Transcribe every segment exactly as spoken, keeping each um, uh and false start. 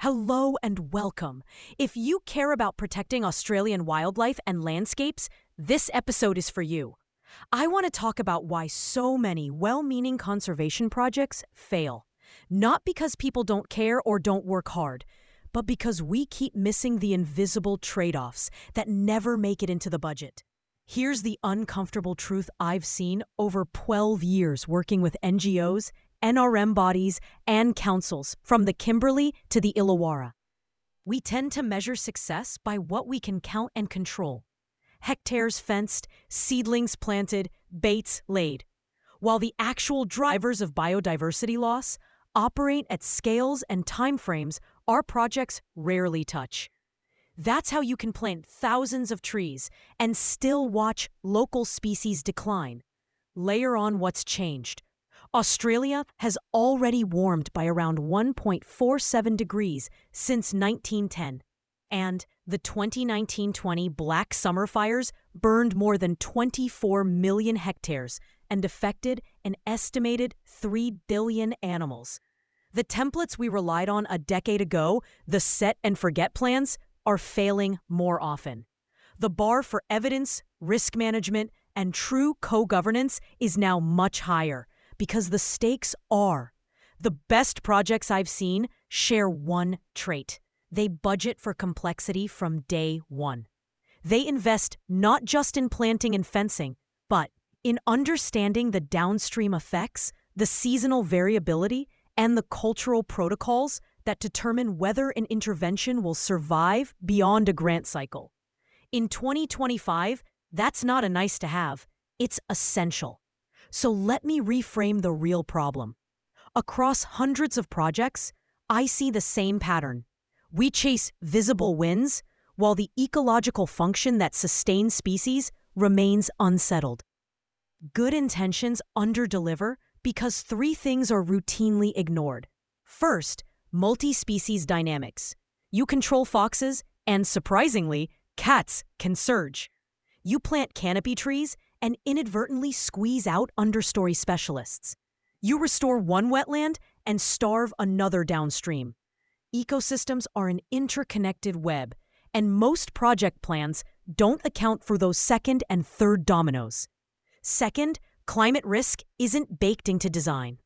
Hello and welcome. If you care about protecting Australian wildlife and landscapes, this episode is for you. I want to talk about why so many well-meaning conservation projects fail. Not because people don't care or don't work hard, but because we keep missing the invisible trade-offs that never make it into the budget. Here's the uncomfortable truth I've seen over twelve years working with N G Os, N R M bodies, and councils from the Kimberley to the Illawarra. We tend to measure success by what we can count and control. Hectares fenced, seedlings planted, baits laid. While the actual drivers of biodiversity loss operate at scales and timeframes our projects rarely touch. That's how you can plant thousands of trees and still watch local species decline. Layer on what's changed. Australia has already warmed by around one point four seven degrees since nineteen ten, and the twenty nineteen twenty Black Summer fires burned more than twenty-four million hectares and affected an estimated three billion animals. The templates we relied on a decade ago, the set and forget plans, are failing more often. The bar for evidence, risk management, and true co-governance is now much higher because the stakes are. The best projects I've seen share one trait. They budget for complexity from day one. They invest not just in planting and fencing, but in understanding the downstream effects, the seasonal variability, and the cultural protocols that determine whether an intervention will survive beyond a grant cycle. In twenty twenty-five, that's not a nice to have, it's essential. So let me reframe the real problem. Across hundreds of projects, I see the same pattern. We chase visible wins, while the ecological function that sustains species remains unsettled. Good intentions underdeliver because three things are routinely ignored. First, multi-species dynamics. You control foxes, and surprisingly, cats can surge. You plant canopy trees and inadvertently squeeze out understory specialists. You restore one wetland and starve another downstream. Ecosystems are an interconnected web, and most project plans don't account for those second and third dominoes. Second, climate risk isn't baked into design.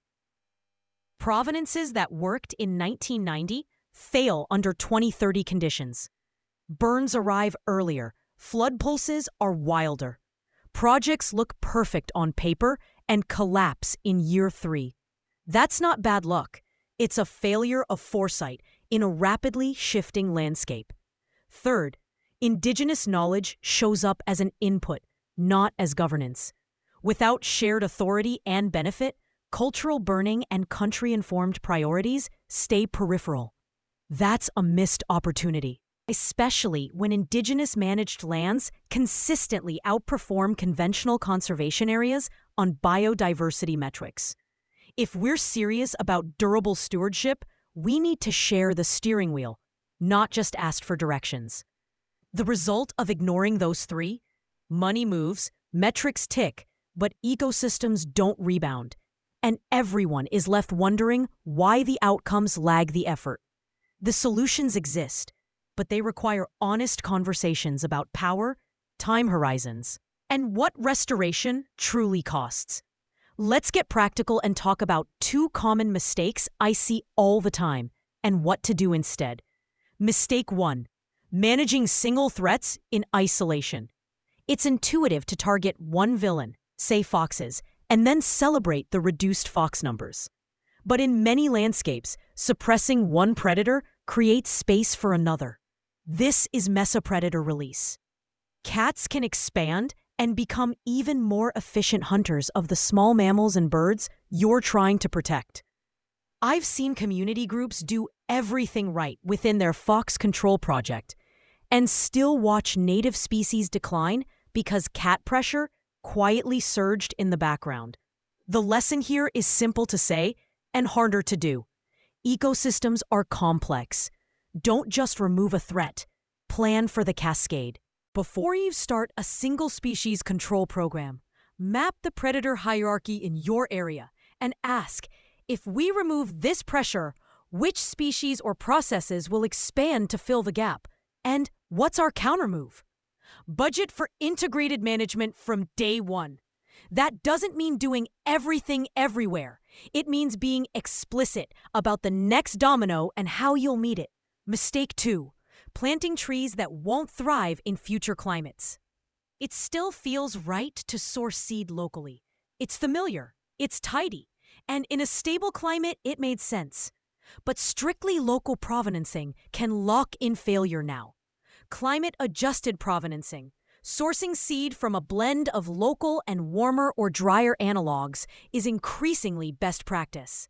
Provenances that worked in nineteen ninety fail under twenty thirty conditions. Burns arrive earlier, flood pulses are wilder. Projects look perfect on paper and collapse in year three. That's not bad luck. It's a failure of foresight in a rapidly shifting landscape. Third, Indigenous knowledge shows up as an input, not as governance. Without shared authority and benefit, cultural burning and country-informed priorities stay peripheral. That's a missed opportunity, especially when Indigenous-managed lands consistently outperform conventional conservation areas on biodiversity metrics. If we're serious about durable stewardship, we need to share the steering wheel, not just ask for directions. The result of ignoring those three? Money moves, metrics tick, but ecosystems don't rebound. And everyone is left wondering why the outcomes lag the effort. The solutions exist, but they require honest conversations about power, time horizons, and what restoration truly costs. Let's get practical and talk about two common mistakes I see all the time and what to do instead. Mistake one, managing single threats in isolation. It's intuitive to target one villain, say foxes, and then celebrate the reduced fox numbers. But in many landscapes, suppressing one predator creates space for another. This is mesopredator release. Cats can expand and become even more efficient hunters of the small mammals and birds you're trying to protect. I've seen community groups do everything right within their fox control project and still watch native species decline because cat pressure quietly surged in the background. The lesson here is simple to say and harder to do. Ecosystems are complex. Don't just remove a threat. Plan for the cascade. Before you start a single species control program, map the predator hierarchy in your area and ask, if we remove this pressure, Which species or processes will expand to fill the gap? And what's our countermove? Budget for integrated management from day one. That doesn't mean doing everything everywhere. It means being explicit about the next domino and how you'll meet it. Mistake two, planting trees that won't thrive in future climates. It still feels right to source seed locally. It's familiar, it's tidy, and in a stable climate, it made sense. But strictly local provenancing can lock in failure now. Climate-adjusted provenancing, sourcing seed from a blend of local and warmer or drier analogs, is increasingly best practice.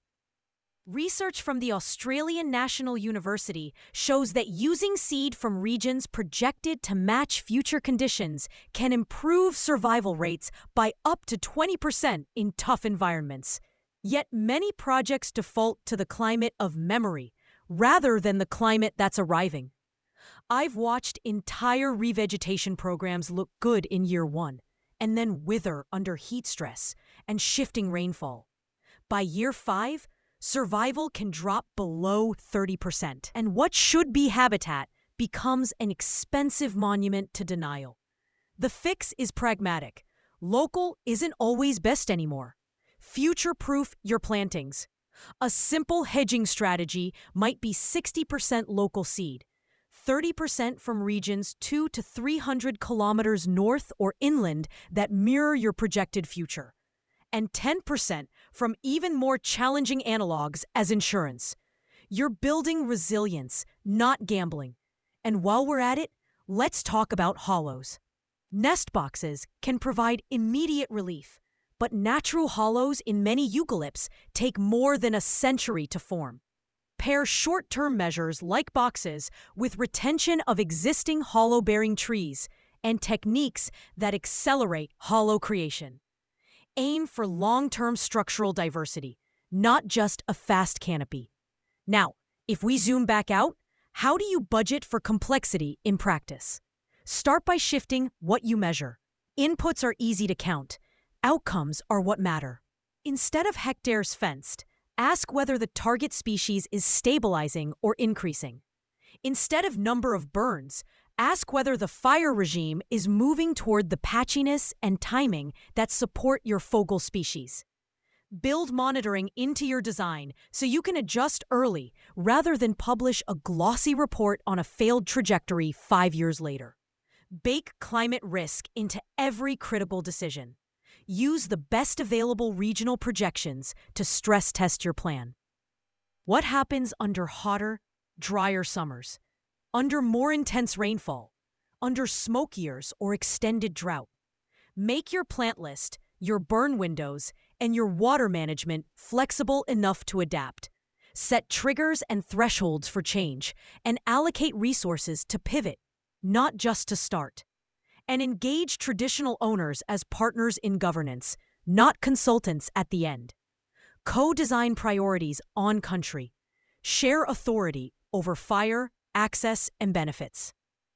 Research from the Australian National University shows that using seed from regions projected to match future conditions can improve survival rates by up to twenty percent in tough environments. Yet many projects default to the climate of memory rather than the climate that's arriving. I've watched entire revegetation programs look good in year one and then wither under heat stress and shifting rainfall. By year five, survival can drop below thirty percent, and what should be habitat becomes an expensive monument to denial. The fix is pragmatic. Local isn't always best anymore. Future-proof your plantings. A simple hedging strategy might be sixty percent local seed, thirty percent from regions two to three hundred kilometers north or inland that mirror your projected future, and ten percent from even more challenging analogs as insurance. You're building resilience, not gambling. And while we're at it, let's talk about hollows. Nest boxes can provide immediate relief, but natural hollows in many eucalypts take more than a century to form. Pair short-term measures like boxes with retention of existing hollow-bearing trees and techniques that accelerate hollow creation. Aim for long-term structural diversity, not just a fast canopy. Now, if we zoom back out, how do you budget for complexity in practice? Start by shifting what you measure. Inputs are easy to count. Outcomes are what matter. Instead of hectares fenced, ask whether the target species is stabilizing or increasing. Instead of number of burns, ask whether the fire regime is moving toward the patchiness and timing that support your focal species. Build monitoring into your design so you can adjust early rather than publish a glossy report on a failed trajectory five years later. Bake climate risk into every critical decision. Use the best available regional projections to stress test your plan. What happens under hotter, drier summers? Under more intense rainfall? Under smoke years or extended drought? Make your plant list, your burn windows, and your water management flexible enough to adapt. Set triggers and thresholds for change, and allocate resources to pivot, not just to start. And engage traditional owners as partners in governance, not consultants at the end. Co-design priorities on country. Share authority over fire, access, and benefits.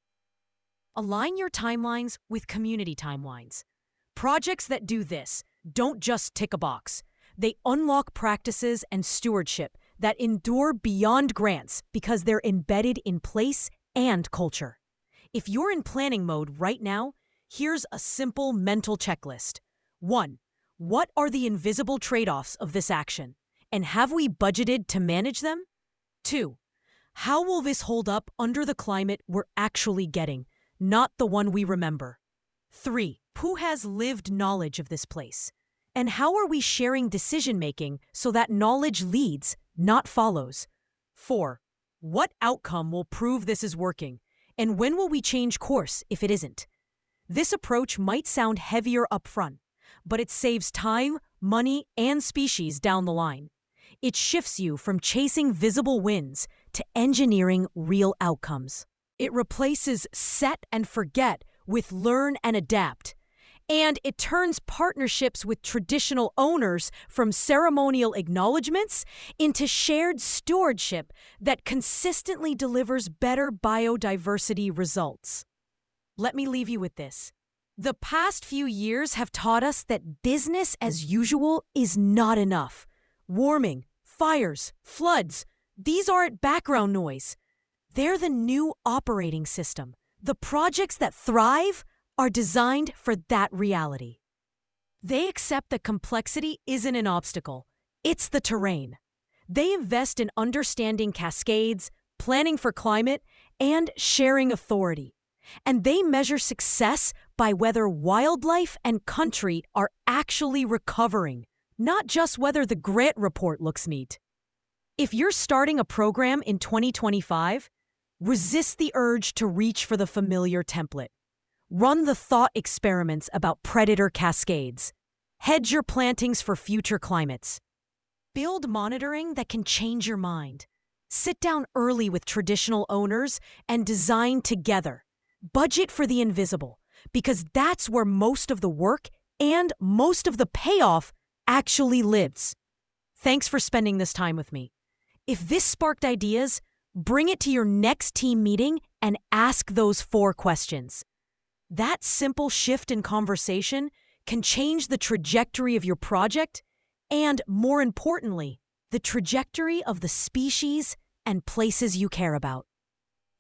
Align your timelines with community timelines. Projects that do this don't just tick a box. They unlock practices and stewardship that endure beyond grants because they're embedded in place and culture. If you're in planning mode right now, here's a simple mental checklist. One, what are the invisible trade-offs of this action? And have we budgeted to manage them? Two, how will this hold up under the climate we're actually getting, not the one we remember? Three, who has lived knowledge of this place? And how are we sharing decision-making so that knowledge leads, not follows? Four, what outcome will prove this is working? And when will we change course if it isn't? This approach might sound heavier up front, but it saves time, money, and species down the line. It shifts you from chasing visible wins to engineering real outcomes. It replaces set and forget with learn and adapt. And it turns partnerships with traditional owners from ceremonial acknowledgments into shared stewardship that consistently delivers better biodiversity results. Let me leave you with this. The past few years have taught us that business as usual is not enough. Warming, fires, floods, These aren't background noise. They're the new operating system. The projects that thrive are designed for that reality. They accept that complexity isn't an obstacle. It's the terrain. They invest in understanding cascades, planning for climate, and sharing authority. And they measure success by whether wildlife and country are actually recovering, not just whether the grant report looks neat. If you're starting a program in twenty twenty-five, resist the urge to reach for the familiar template. Run the thought experiments about predator cascades. Hedge your plantings for future climates. Build monitoring that can change your mind. Sit down early with traditional owners and design together. Budget for the invisible, because that's where most of the work and most of the payoff actually lives. Thanks for spending this time with me. If this sparked ideas, bring it to your next team meeting and ask those four questions. That simple shift in conversation can change the trajectory of your project and, more importantly, the trajectory of the species and places you care about.